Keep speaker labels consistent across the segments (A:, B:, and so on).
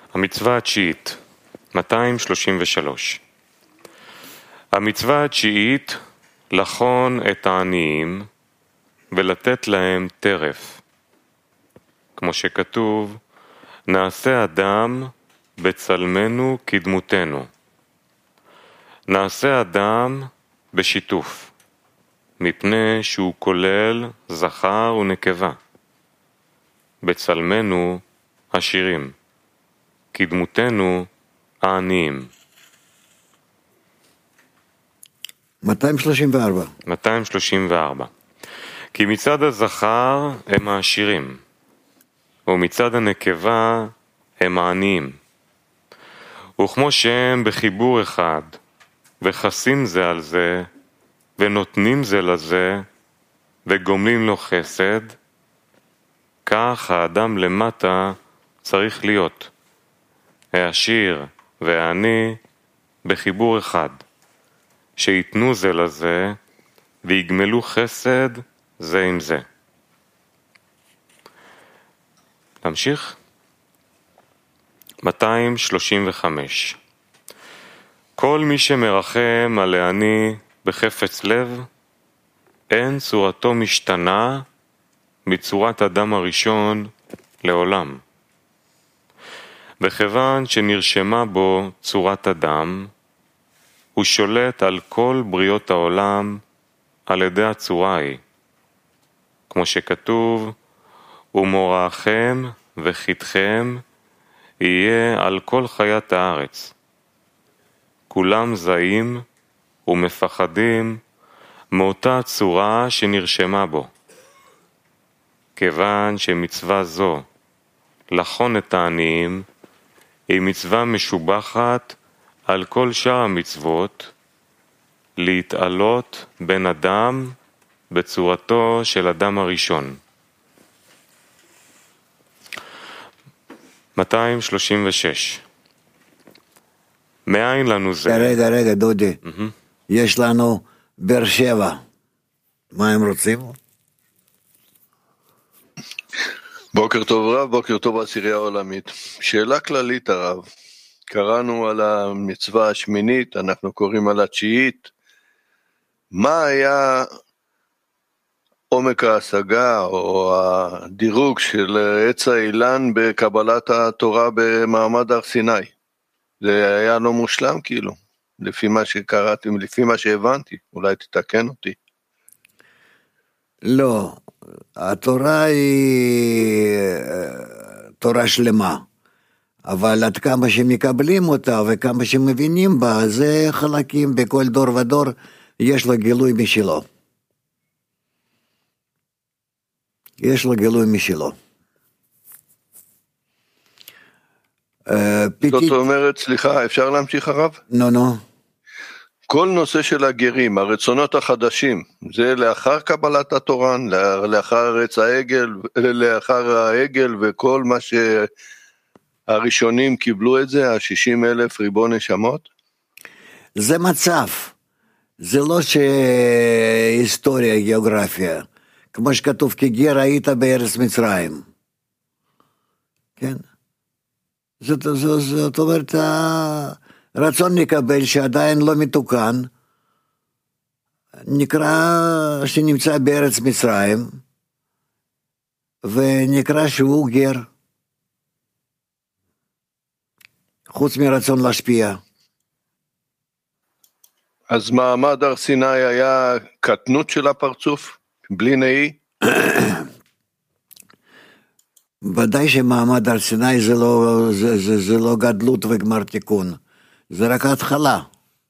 A: המצווה התשיעית, 233. המצווה התשיעית, לחון את העניים ולתת להם טרף. כמו שכתוב, נעשה אדם בצלמנו כדמותנו. נעשה אדם בשיתוף, מפני שהוא כולל זכר ונקבה. בצלמנו עשירים, כדמותנו העניים.
B: 234.
A: 234. כי מצד הזכר הם העשירים, ומצד הנקבה הם העניים. וכמו שהם בחיבור אחד, וחסים זה על זה, ונותנים זה לזה, וגומלים לו חסד, כך האדם למטה צריך להיות. העשיר והעני בחיבור אחד, שיתנו זה לזה, ויגמלו חסד זה עם זה. נמשיך. 235. כל מי שמרחם על העני בחפץ לב, אין צורתו משתנה מצורת אדם הראשון לעולם. וכיוון שנרשמה בו צורת אדם, הוא שולט על כל בריות העולם על ידי הצורה היא. כמו שכתוב, ומוראכם וחיתכם יהיה על כל חיית הארץ. כולם זעים ומפחדים מאותה צורה שנרשמה בו. כיוון שמצווה זו, לחון את העניים, היא מצווה משובחת על כל שאר המצוות, להתעלות בין אדם בצורתו של אדם הראשון. 236. מאין לנו זה?
B: רגע, דודי. יש לנו באר שבע. מה הם רוצים?
C: בוקר טוב רב, בוקר טוב בעשירייה העולמית. שאלה כללית הרב. קראנו על המצווה השמינית, אנחנו קוראים על התשיעית. מה היה עומק ההשגה או הדירוג של עץ האילן בקבלת התורה במעמד הר סיני? זה היה לא מושלם כאילו, לפי מה שקראתי, לפי מה שהבנתי, אולי תתקן אותי.
B: לא, התורה היא תורה שלמה, אבל עד כמה שמקבלים אותה וכמה שמבינים בה, זה חלקים בכל דור ודור, יש לו גילוי משלו. יש לו גילוי משלו.
C: זאת אומרת, סליחה, אפשר להמשיך הרב?
B: נו.
C: כל נושא של הגרים, הרצונות החדשים, זה לאחר קבלת התורה, לאחר עץ העגל, לאחר העגל וכל מה שהראשונים קיבלו את זה, ה-60,000 ריבון נשמות?
B: זה מצב, זה לא שהיסטוריה, גיאוגרפיה, כמו שכתוב, כגר היית בארץ מצרים. כן? זאת אומרת, הרצון לקבל שעדיין לא מתוקן, נקרא שנמצא בארץ מצרים, ונקרא שהוא גר, חוץ מרצון להשפיע.
C: אז מעמד הר סיני היה קטנות של הפרצוף, בלי נאי?
B: ודאי שמעמד הר סיני זה לא גדלות וגמר תיקון, זה רק ההתחלה.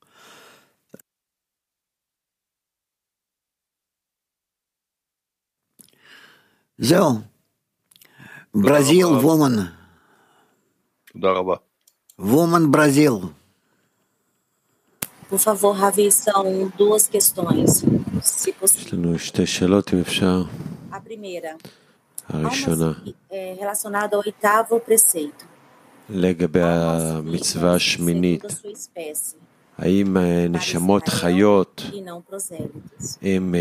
B: זהו. ברזיל, וומן.
C: תודה רבה.
B: וומן ברזיל.
D: Por favor, Ravi, são duas questões, se possível.
E: יש לנו שתי שאלות, אם אפשר.
D: A primeira,
E: הראשונה,
D: relacionada ao oitavo preceito.
E: לגבי המצווה השמינית, האם נשמות חיות הן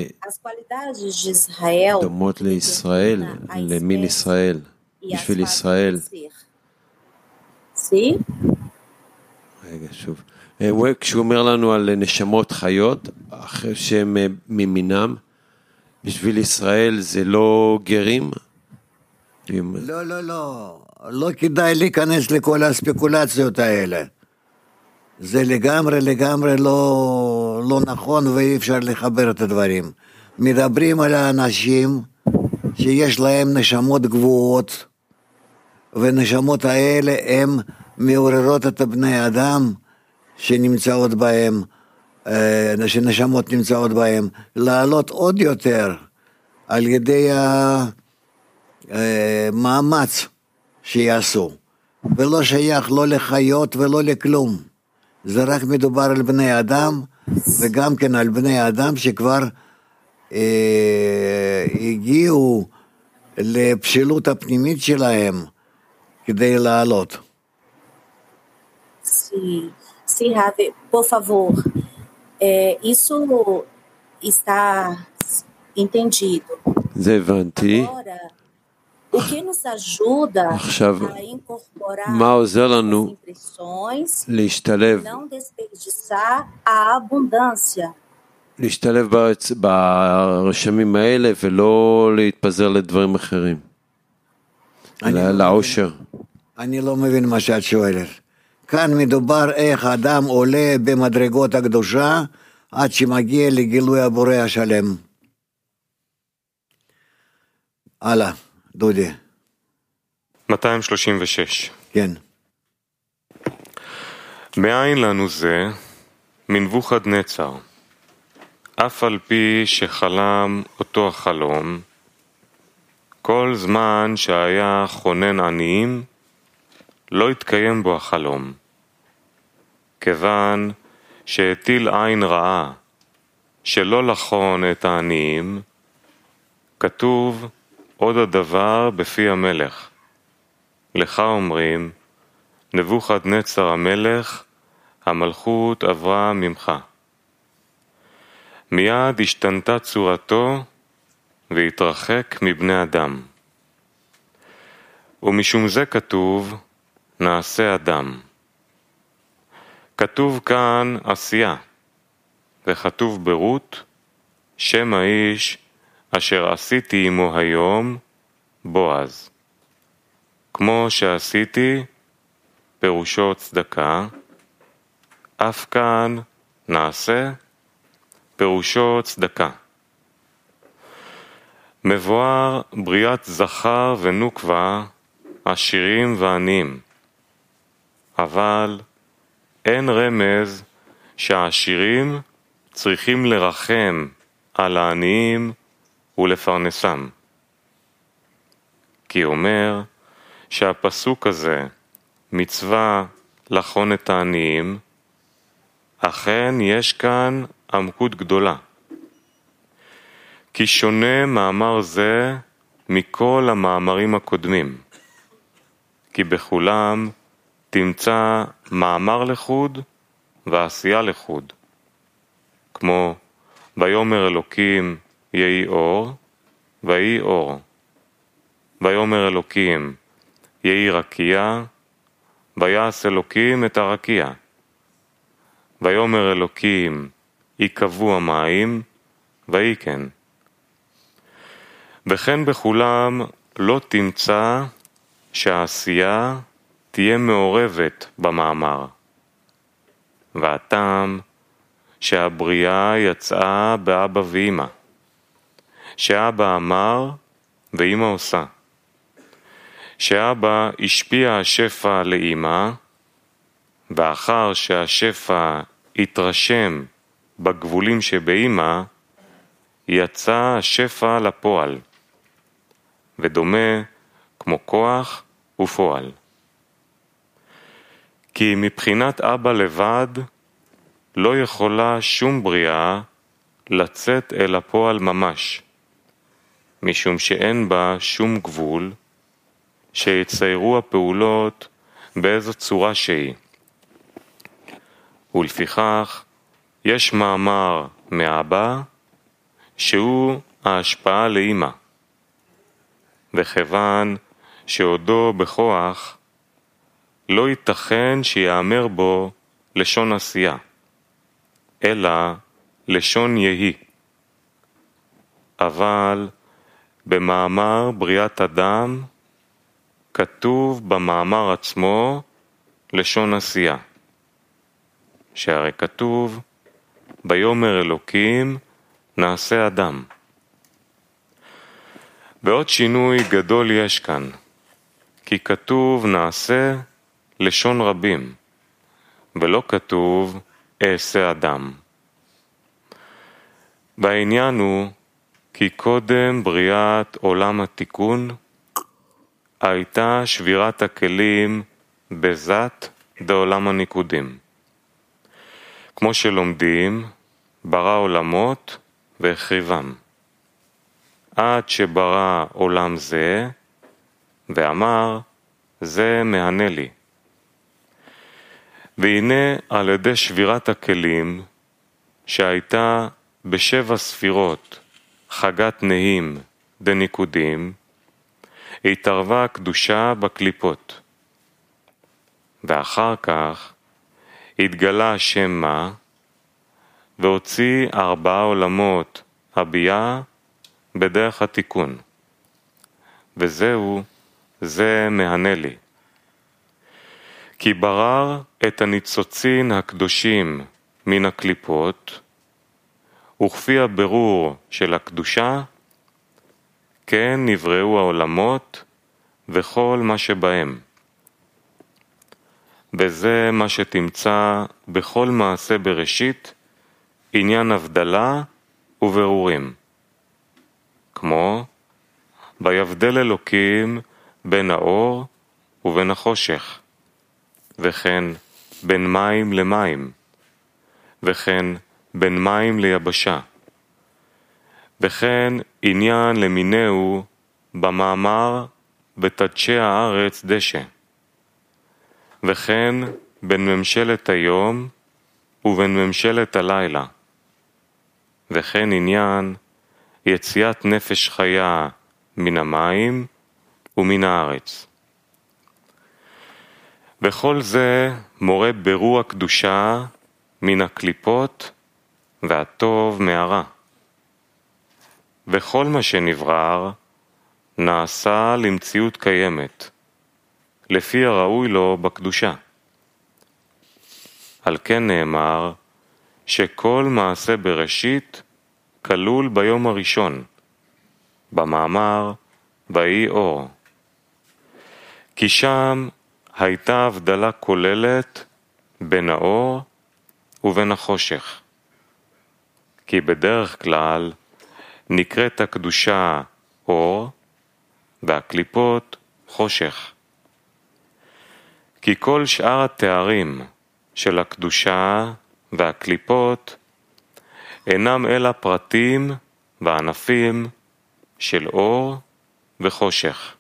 E: דומות לישראל, למין ישראל, בשביל ישראל,
D: sim?
E: רגע, שוב. כשהוא אומר לנו על נשמות חיות, אחרי שהם ממינם, בשביל ישראל זה לא גרים?
B: לא, לא, לא. לא כדאי להיכנס לכל הספקולציות האלה. זה לגמרי לא נכון ואי אפשר לחבר את הדברים. מדברים על האנשים שיש להם נשמות גבוהות, ונשמות האלה הם מעוררות את בני אדם שנמצאות בהם, שנשמות נמצאות בהם, לעלות עוד יותר על ידי המאמץ שיעשו, ולא שייך לא לחיות ולא לכלום. זה רק מדובר על בני אדם, וגם כן על בני אדם שכבר הגיעו לבשילות הפנימית שלהם כדי לעלות.
D: Sim, Ravi, por favor, isso está entendido.
E: זה הבנתי.
D: Agora, o que nos ajuda a incorporar as impressões, não desperdiçar a abundância.
E: להשתלב ברשמים האלה ולא להתפזר לדברים אחרים. לעושר.
B: אני לא מבין מה שאת שואלת. כאן מדובר איך האדם עולה במדרגות הקדושה עד שמגיע לגילוי הבורא השלם. הלאה, דודי.
A: 236.
B: כן.
A: מאין לנו זה מנבוכדנצר, אף על פי שחלם אותו החלום, כל זמן שהיה חונן עניים, לא התקיים בו החלום, כיוון שהטיל עין רעה שלא לחון את העניים, כתוב עוד הדבר בפי המלך. לך אומרים, נבוכדנצר המלך, המלכות עברה ממך. מיד השתנתה צורתו והתרחק מבני אדם. ומשום זה כתוב, נעשה אדם. כתוב כאן עשייה, וכתוב ברות, שם האיש אשר עשיתי עמו היום, בועז. כמו שעשיתי, פירושו צדקה, אף כאן נעשה, פירושו צדקה. מבואר בריאת זכר ונוקבה, עשירים ועניים. אבל אין רמז שהעשירים צריכים לרחם על העניים ולפרנסם. כי אומר שהפסוק הזה, מצווה לחון את העניים, אכן יש כאן עמקות גדולה. כי שונה מאמר זה מכל המאמרים הקודמים, כי בכולם תמצא מאמר לחוד ועשייה לחוד, כמו ויאמר אלוקים יהי אור, ויהי אור. ויאמר אלוקים יהי רקיע, ויעש אלוקים את הרקיע. ויאמר אלוקים יקבעו המים, ויהי כן. וכן בכולם לא תמצא שהעשייה תהיה מעורבת במאמר. והטעם שהבריאה יצאה באבא ואמא, שאבא אמר ואמא עושה, שאבא השפיע השפע לאמא, ואחר שהשפע התרשם בגבולים שבאמא, יצא השפע לפועל, ודומה כמו כוח ופועל. כי מבחינת אבא לבד לא יכולה שום בריאה לצאת אל הפועל ממש, משום שאין בה שום גבול שיציירו הפעולות באיזו צורה שהיא. ולפיכך יש מאמר מאבא שהוא ההשפעה לאמא, וכיוון שעודו בכוח לא ייתכן שיאמר בו לשון עשייה, אלא לשון יהי. אבל במאמר בריאת אדם כתוב במאמר עצמו לשון עשייה, שהרי כתוב ביאמר אלוקים נעשה אדם. ועוד שינוי גדול יש כאן, כי כתוב נעשה לשון רבים, ולא כתוב אעשה אדם. והעניין הוא כי קודם בריאת עולם התיקון הייתה שבירת הכלים בזת דעולם הניקודים. כמו שלומדים, ברא עולמות והחריבם, עד שברא עולם זה ואמר זה מהנה לי. והנה על ידי שבירת הכלים שהייתה בשבע ספירות חגת נהים דניקודים, התערבה הקדושה בקליפות, ואחר כך התגלה השם מה והוציא 4 עולמות הביאה בדרך התיקון, וזהו זה מהנה לי. כי ברר את הניצוצין הקדושים מן הקליפות, וכפי הבירור של הקדושה, כן נבראו העולמות וכל מה שבהם. וזה מה שתמצא בכל מעשה בראשית, עניין הבדלה ובירורים. כמו, ויבדל אלוקים בין האור ובין החושך, וכן בין מים למים, וכן בין מים ליבשה, וכן עניין למינהו במאמר בתדשי הארץ דשא, וכן בין ממשלת היום ובין ממשלת הלילה, וכן עניין יציאת נפש חיה מן המים ומן הארץ. וכל זה מורה ברור הקדושה מן הקליפות והטוב מהרע. וכל מה שנברר נעשה למציאות קיימת, לפי הראוי לו בקדושה. על כן נאמר שכל מעשה בראשית כלול ביום הראשון, במאמר ויהי אור. כי שם הייתה הבדלה כוללת בין האור ובין החושך. כי בדרך כלל נקראת הקדושה אור והקליפות חושך. כי כל שאר התארים של הקדושה והקליפות אינם אלא פרטים וענפים של אור וחושך.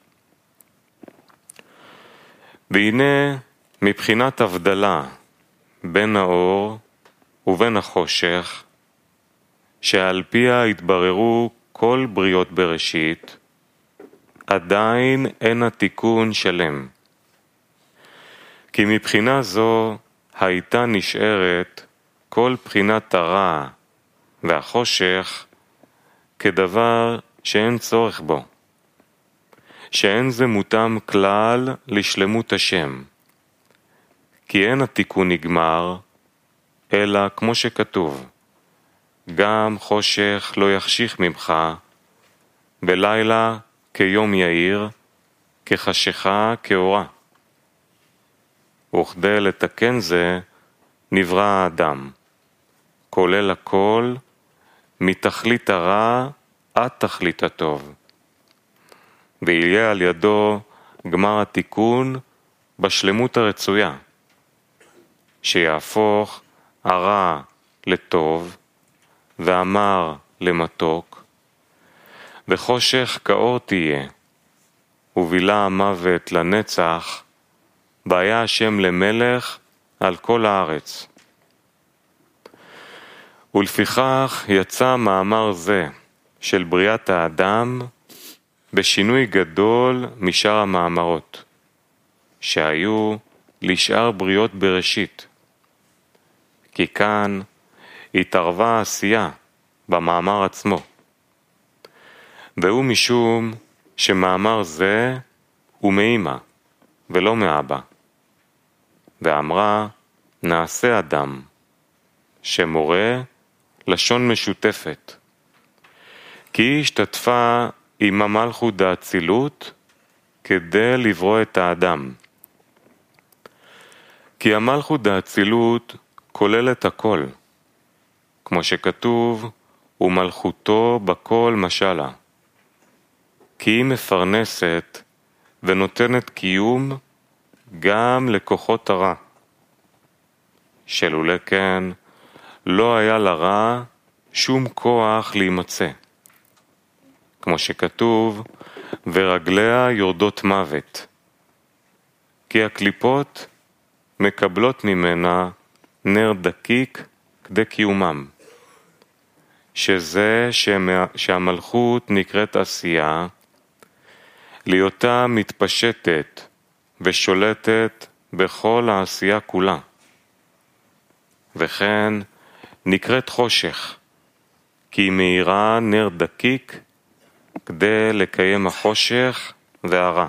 A: והנה מבחינת הבדלה בין האור ובין החושך, שעל פיה התבררו כל בריות בראשית, עדיין אין התיקון שלם. כי מבחינה זו הייתה נשארת כל בחינת הרע והחושך כדבר שאין צורך בו, שאין זה מותם כלל לשלמות השם. כי אין התיקון נגמר, אלא כמו שכתוב, גם חושך לא יחשיך ממך, בלילה כיום יאיר, כחשיכה כאורה. וכדי לתקן זה נברא האדם, כולל הכל, מתכלית הרע עד תכלית הטוב. ויהיה על ידו גמר התיקון בשלמות הרצויה, שיהפוך הרע לטוב והמר למתוק, וחושך כאור תהיה, ובילה המוות לנצח, והיה השם למלך על כל הארץ. ולפיכך יצא מאמר זה של בריאת האדם בשינוי גדול משאר המאמרות, שהיו לשאר בריות בראשית, כי כאן התערבה העשייה במאמר עצמו, והוא משום שמאמר זה הוא מאמא ולא מאבא, ואמרה נעשה אדם, שמורה לשון משותפת, כי היא השתתפה עם המלכות דאצילות כדי לברוא את האדם. כי המלכות דאצילות כוללת הכל, כמו שכתוב, ומלכותו בכל משלה, כי היא מפרנסת ונותנת קיום גם לכוחות הרע, שלולא כן לא היה לרע שום כוח להימצא, כמו שכתוב, ורגליה יורדות מוות, כי הקליפות מקבלות ממנה נר דקיק כדי קיומם, שזה שהמלכות נקראת עשייה, להיותה מתפשטת ושולטת בכל העשייה כולה, וכן נקראת חושך, כי היא מאירה נר דקיק כדי לקיים החושך והרע.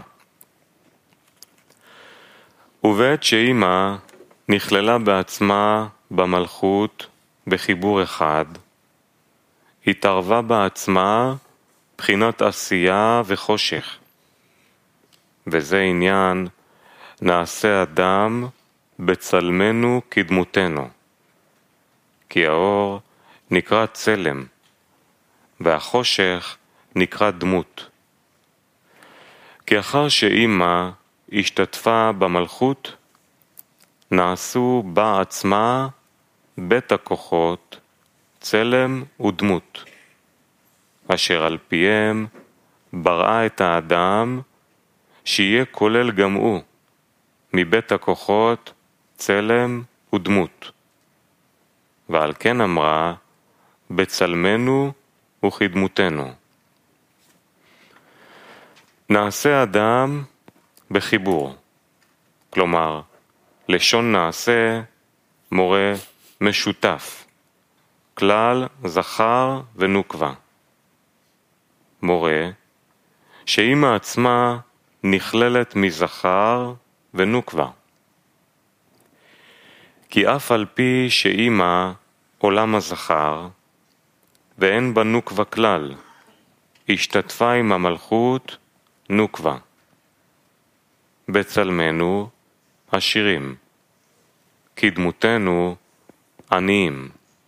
A: ובעת שאימא נכללה בעצמה במלכות בחיבור אחד, התערבה בעצמה בחינת עשייה וחושך, וזה עניין נעשה אדם בצלמנו כדמותנו, כי האור נקרא צלם והחושך נקרא דמות. כי אחר שאימא השתתפה במלכות, נעשו בה עצמה בית הכוחות צלם ודמות, אשר על פיהם בראה את האדם שיהיה כולל גם הוא מבית הכוחות צלם ודמות. ועל כן אמרה בצלמנו וכדמותנו. נעשה אדם בחיבור, כלומר לשון נעשה מורה משותף, כלל זכר ונוקבה, מורה שאימא עצמה נכללת מזכר ונוקבה, כי אף על פי שאימא עולם הזכר ואין בה נוקבה כלל, השתתפה עם המלכות נוקבה. בצלמנו עשירים, כדמותנו עניים.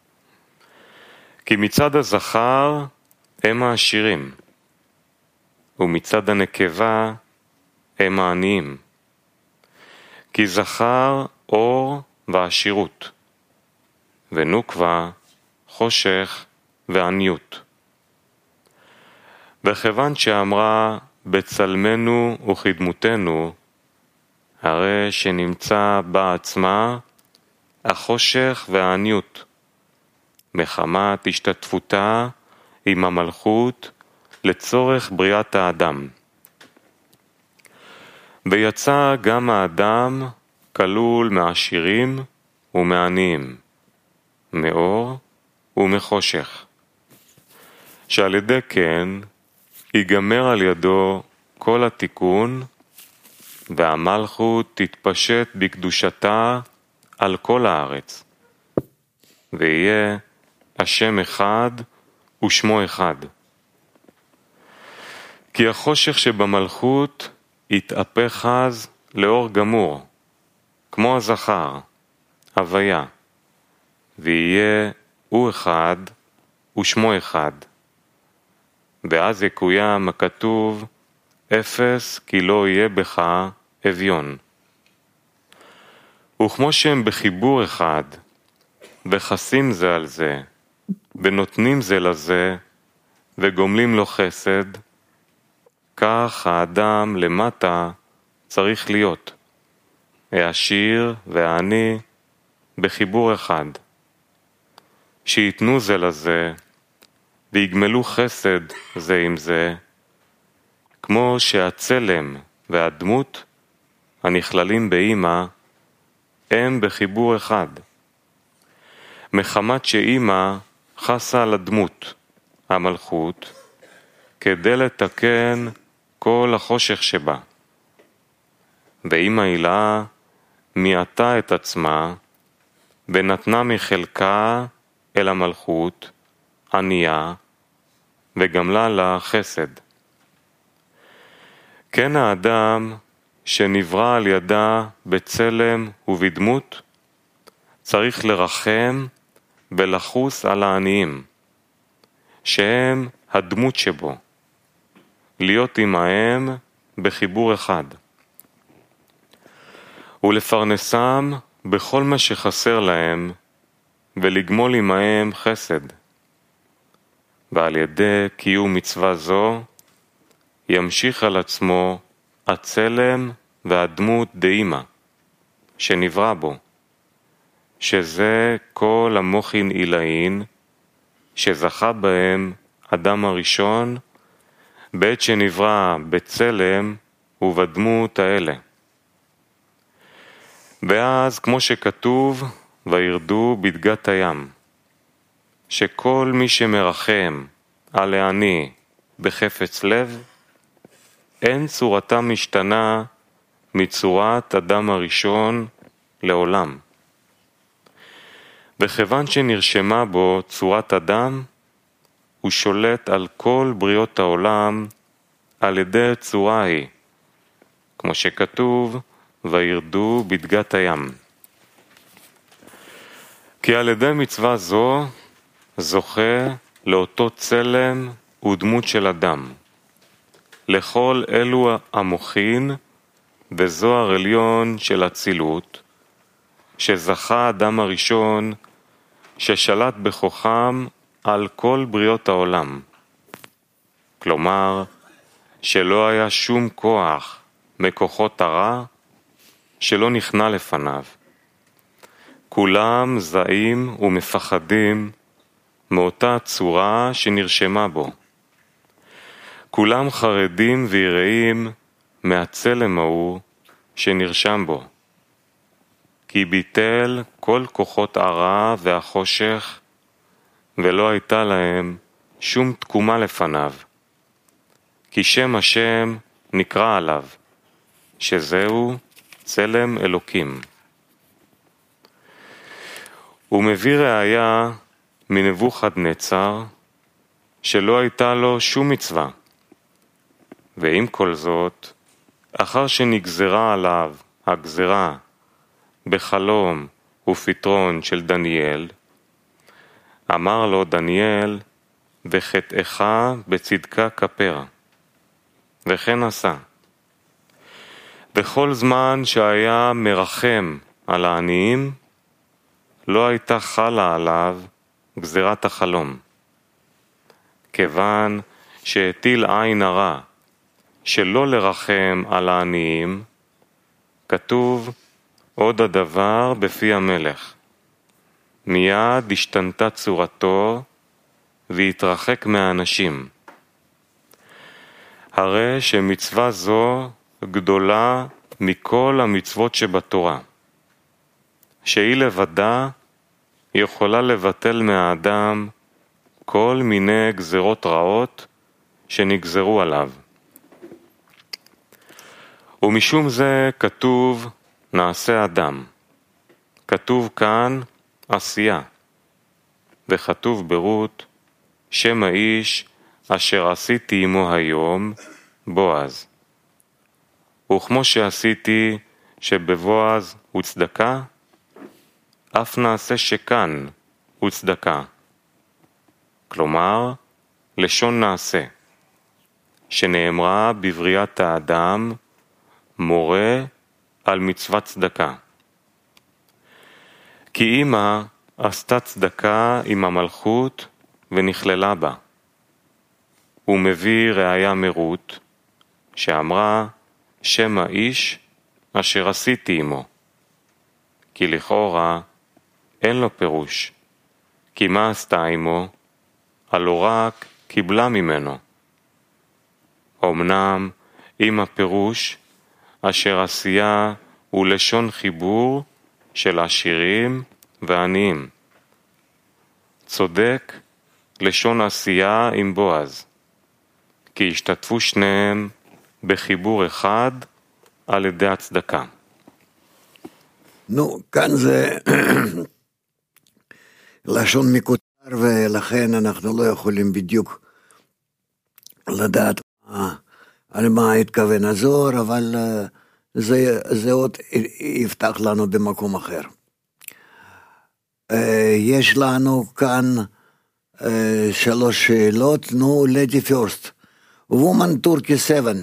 A: כי מצד הזכר הם העשירים, ומצד הנקבה הם העניים. כי זכר אור ועשירות, ונוקבה חושך ועניות. וכיוון שאמרה בצלמנו וכדמותנו, הרי שנמצא בעצמה החושך והעניות, מחמת השתתפותה עם המלכות לצורך בריאת האדם. ויצא גם האדם כלול מעשירים ומעניים, מאור ומחושך, שעל ידי כן ייגמר על ידו כל התיקון, והמלכות תתפשט בקדושתה על כל הארץ, ויהיה השם אחד ושמו אחד. כי החושך שבמלכות יתהפך אז לאור גמור, כמו הזכר, הוויה, ויהיה הוא אחד ושמו אחד. ואז יקוים הכתוב, אפס כי לא יהיה בך אביון. וכמו שהם בחיבור אחד, וחסים זה על זה, ונותנים זה לזה, וגומלים לו חסד, כך האדם למטה צריך להיות, העשיר והעני בחיבור אחד, שיתנו זה לזה, ויגמלו חסד זה עם זה, כמו שהצלם והדמות הנכללים באמא הם בחיבור אחד. מחמת שאימא חסה על הדמות, המלכות, כדי לתקן כל החושך שבה. ואימא הילה מיעטה את עצמה, ונתנה מחלקה אל המלכות, ענייה, וגמלה לה חסד. כן האדם שנברא על ידה בצלם ובדמות, צריך לרחם ולחוס על העניים, שהם הדמות שבו, להיות עמהם בחיבור אחד, ולפרנסם בכל מה שחסר להם, ולגמול עמהם חסד. ועל ידי קיום מצווה זו, ימשיך על עצמו הצלם והדמות דאימא, שנברא בו, שזה כל המוחין עילאין, שזכה בהם אדם הראשון, בעת שנברא בצלם ובדמות האלה. ואז, כמו שכתוב, וירדו בדגת הים, שכל מי שמרחם על העני בחפץ לב, אין צורתה משתנה מצורת אדם הראשון לעולם. וכיוון שנרשמה בו צורת אדם, הוא שולט על כל בריאות העולם על ידי צורה היא, כמו שכתוב, וירדו בדגת הים. כי על ידי מצווה זו זוכה לאותו צלם ודמות של אדם, לכל אלו המוחין וזוהר עליון של אצילות, שזכה האדם הראשון ששלט בכוחם על כל בריאות העולם. כלומר, שלא היה שום כוח מכוחות הרע שלא נכנע לפניו. כולם זעים ומפחדים מאותה צורה שנרשמה בו. כולם חרדים ויראים מהצלם ההוא שנרשם בו. כי ביטל כל כוחות הרע והחושך, ולא הייתה להם שום תקומה לפניו. כי שם השם נקרא עליו, שזהו צלם אלוקים. הוא מביא ראיה מנבוכדנצר, שלא הייתה לו שום מצווה. ועם כל זאת, אחר שנגזרה עליו הגזרה בחלום ופתרון של דניאל, אמר לו דניאל, וחטאך בצדקה כפרה. וכן עשה. בכל זמן שהיה מרחם על העניים, לא הייתה חלה עליו גזירת החלום. כיוון שהטיל עין הרע שלא לרחם על העניים, כתוב עוד הדבר בפי המלך. מיד השתנתה צורתו והתרחק מהאנשים. הרי שמצווה זו גדולה מכל המצוות שבתורה, שהיא לבדה יכולה לבטל מהאדם כל מיני גזרות רעות שנגזרו עליו. ומשום זה כתוב נעשה אדם. כתוב כאן עשייה, וכתוב ברות שם האיש אשר עשיתי עמו היום בועז. וכמו שעשיתי שבבועז הוא צדקה, אף נעשה שכאן הוא צדקה. כלומר, לשון נעשה, שנאמרה בבריאת האדם, מורה על מצוות צדקה. כי אמא עשתה צדקה עם המלכות ונכללה בה. הוא מביא ראיה מרות, שאמרה שם האיש אשר עשיתי עמו. כי לכאורה אין לו פירוש, כי מה עשתה עמו? הלא רק קיבלה ממנו. אמנם עם הפירוש אשר עשייה הוא לשון חיבור של עשירים ועניים. צודק לשון עשייה עם בועז, כי השתתפו שניהם בחיבור אחד על ידי הצדקה.
B: נו, כאן זה לשון מקוצר, ולכן אנחנו לא יכולים בדיוק לדעת על מה התכוון הזוהר, אבל זה עוד יפתח לנו במקום אחר. יש לנו כאן 3 שאלות. נו, lady first. Woman Turkey 7.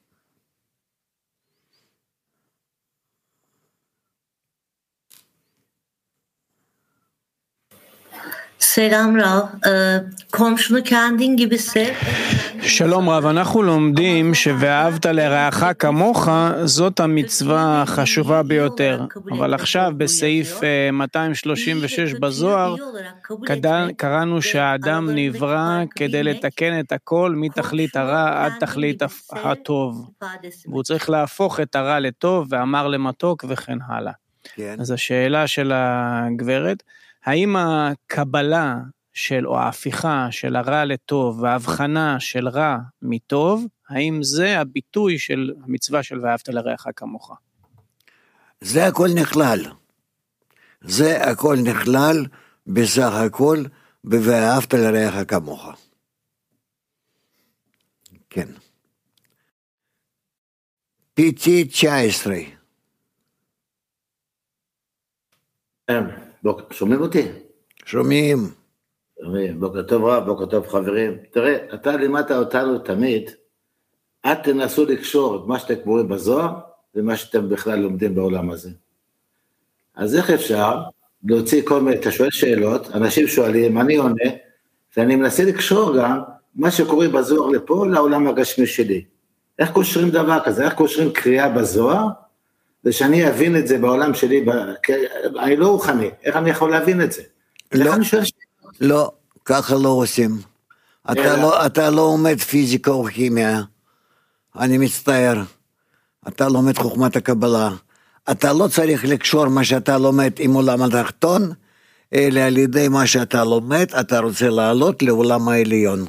F: Selam Rav, komşunu kendin gibi sev.
G: שלום רב, אנחנו לומדים ש"ואהבת לרעך כמוך" זאת המצווה החשובה ביותר. אבל עכשיו בסעיף 236 בזוהר קראנו שהאדם נברא כדי לתקן את הכל מתכלית הרע עד תכלית הטוב. והוא צריך להפוך את הרע לטוב ואמר למתוק וכן הלאה. אז השאלה של הגברת, האם הקבלה או ההפיכה של הרע לטוב וההבחנה של רע מטוב, האם זה הביטוי של המצווה של ואהבת לרעך כמוך?
B: זה הכל נכלל. זה הכל נכלל בסך הכל ב"ואהבת לרעך כמוך". כן. PT 19.
H: שומעים אותי?
B: שומעים.
H: בוקר טוב רב, בוקר טוב חברים. תראה, אתה לימדת אותנו תמיד, אל תנסו לקשור את מה שאתם קוראים בזוהר, ומה שאתם בכלל לומדים בעולם הזה. אז איך אפשר להוציא כל מיני, אתה שואל שאלות, אנשים שואלים, אני עונה, ואני מנסה לקשור גם מה שקוראים בזוהר לפה, לעולם הגשמי שלי. איך קושרים דבר כזה? איך קושרים קריאה בזוהר? ושאני אבין את זה בעולם שלי, אני לא רוחני, איך אני יכול להבין את זה?
B: לא, ככה לא עושים. אתה לא לומד פיזיקה או כימיה, אני מצטער. אתה לומד חוכמת הקבלה. אתה לא צריך לקשור מה שאתה לומד עם עולם התחתון, אלא על ידי מה שאתה לומד, אתה רוצה לעלות לעולם העליון.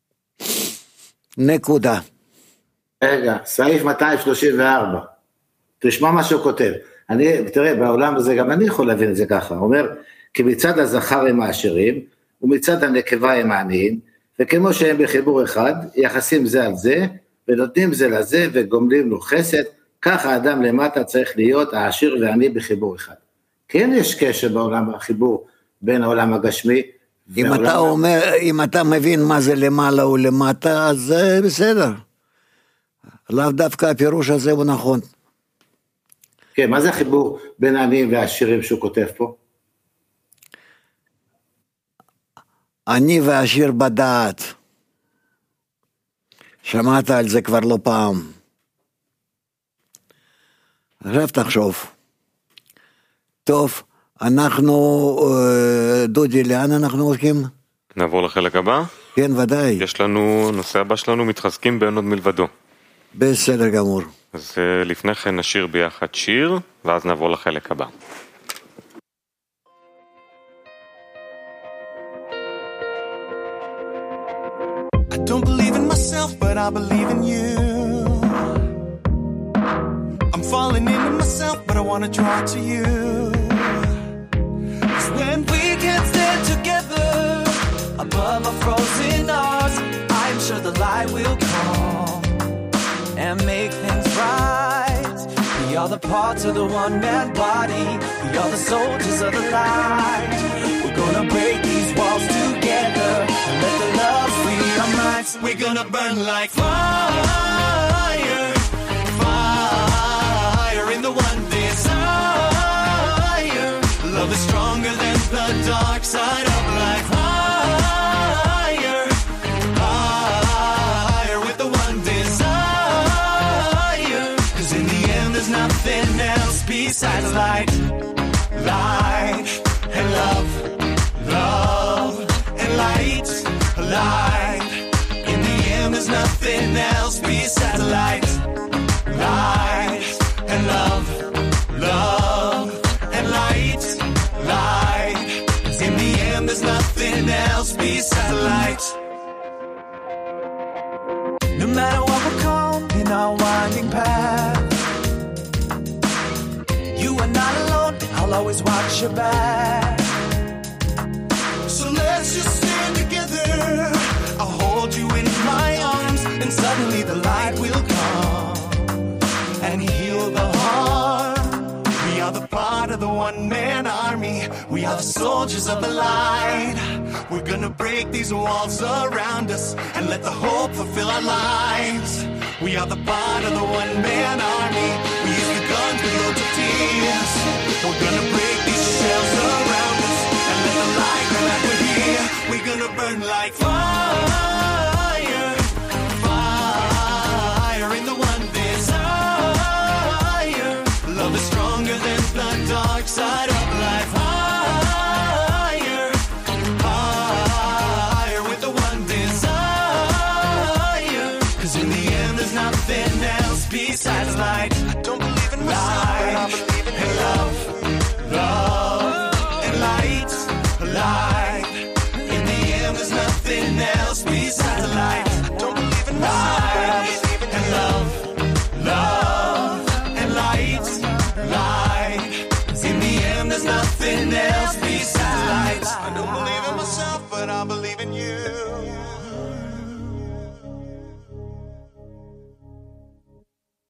B: נקודה.
H: רגע, סעיף 234. תשמע מה שהוא כותב. תראה, בעולם הזה גם אני יכול להבין את זה ככה. הוא אומר, כי מצד הזכר הם העשירים, ומצד הנקבה הם העניים, וכמו שהם בחיבור אחד, יחסים זה על זה, ונותנים זה לזה, וגומלים לו חסד, ככה האדם למטה צריך להיות העשיר והעני בחיבור אחד. כן יש קשר בעולם, החיבור בין העולם הגשמי,
B: אם אתה מבין מה זה למעלה ולמטה, אז זה בסדר. לאו דווקא הפירוש הזה הוא נכון.
H: כן, מה זה החיבור בין העניים והעשירים שהוא כותב פה?
B: אני והעשיר בדעת. שמעת על זה כבר לא פעם. עכשיו תחשוב. טוב, אנחנו, דודי, לאן אנחנו הולכים?
A: נעבור לחלק הבא?
B: כן, ודאי.
A: יש לנו, נושא הבא שלנו, מתחזקים באין עוד מלבדו.
B: בסדר גמור.
A: אז לפני כן נשיר ביחד שיר, ואז נעבור לחלק הבא.
I: I don't believe in myself, but I believe in you. I'm falling into myself, but I want to draw to you. 'Cause when we can stand together above our frozen hearts, I'm sure the light will come and make things right. We are the parts of the one-man body. We are the soldiers of the light. We're gonna break these walls together and let the love free our minds. We're gonna burn like fire, fire in the one desire. Love is stronger than the dark side of life. Higher, higher with the one desire. 'Cause in the end there's nothing else besides light, light and love, love and light, light. In the end there's nothing else besides light, light and love, love and light. nothing else besides light. No matter what will come in our winding path, you are not alone, I'll always watch your back. So let's just stand together, I'll hold you in my arms, and suddenly the light will come and heal the heart. We are the part of the one-man army, we are the soldiers of the light. We're gonna break these walls around us and let the hope fulfill our lives. We are the part of the one-man army, we use the guns with loads of tears. We're gonna break these shells around us and let the light come back. We're here, we're gonna burn like fire, fire in the one desire. Love is stronger than the dark side of life. Higher, higher with the one desire. 'Cause in the end there's nothing else besides light. I don't believe in myself, but I believe in love, love and light, light. In the end there's nothing else besides light. I don't believe in myself, but I believe in love, love and light, light. 'Cause in the end there's nothing else besides light. I don't believe in myself, but I believe in you.